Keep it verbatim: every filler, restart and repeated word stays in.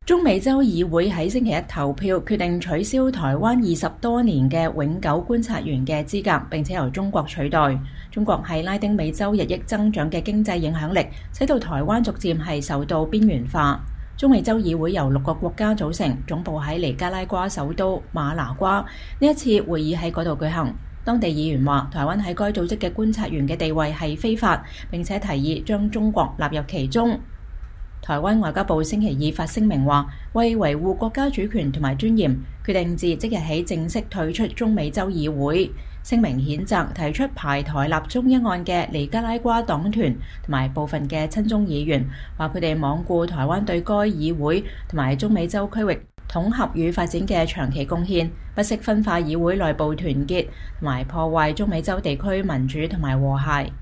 中美洲議會喺星期一投票，決定取消台灣二十多年嘅永久觀察員嘅資格，並且由中國取代。中國喺拉丁美洲日益增長嘅經濟影響力，使到台灣逐漸係受到邊緣化。中美洲議會由六個國家組成，總部喺尼加拉瓜首都馬拿瓜。呢一次會議喺嗰度舉行。當地議員話，台灣喺該組織嘅觀察員嘅地位係非法，並且提議將中國納入其中。台灣外交部星期二發聲明話，為維護國家主權同埋尊嚴，決定自即日起正式退出中美洲議會。聲明譴責提出排台立中一案嘅尼加拉瓜黨團同埋部分嘅親中議員，話佢哋罔顧台灣對該議會同埋中美洲區域統合與發展嘅長期貢獻，不惜分化議會內部團結同埋破壞中美洲地區民主同埋和諧。